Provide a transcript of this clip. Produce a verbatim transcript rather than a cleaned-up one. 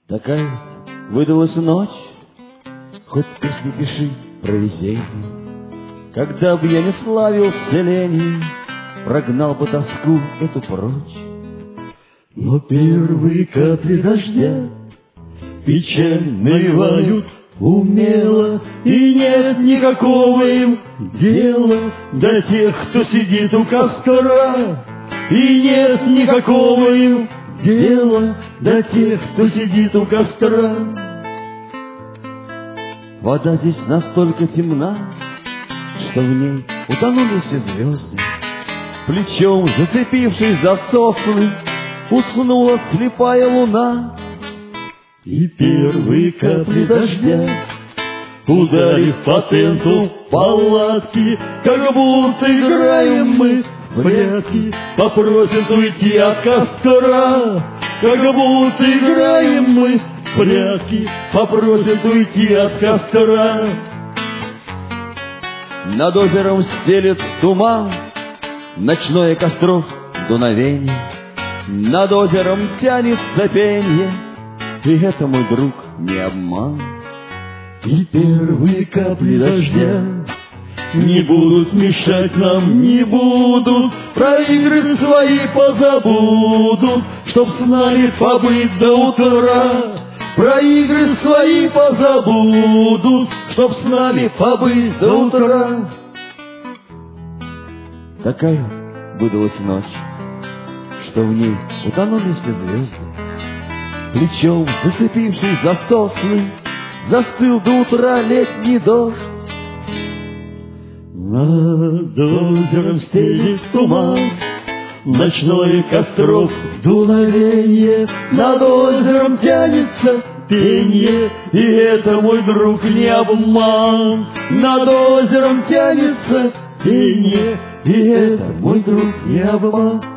Такая ведь выдалась ночь, хоть песни пиши про везенье. Когда бы я не славился ленью, прогнал бы тоску эту прочь. Но первые капли дождя печаль навевают умело, и нет никакого им дела до тех, кто сидит у костра. И нет никакого им дела до тех, кто сидит у костра. Вода здесь настолько темна, что в ней утонули все звезды. Плечом зацепившись за сосны, уснула слепая луна. И первые капли дождя, ударив по тенту палатки, как будто играем мы в прятки, попросят уйти от костра. Как будто играем мы в прятки, попросят уйти от костра. Над озером стелет туман, ночное костров дуновенье. Над озером тянется пенье, и это, мой друг, не обман. И первые капли дождя не будут мешать нам, не будут, про игры свои позабудут, чтоб с нами побыть до утра. Про игры свои позабудут, чтоб с нами побыть до утра. Такая выдалась ночь, что в ней утонули все звезды. Плечом зацепившись за сосны, застыл до утра летний дождь. Над озером стелит туман, ночное костров дуновенье. Над озером тянется пенье, и это, мой друг, не обман. Над озером тянется пенье, и это, мой друг, не обман.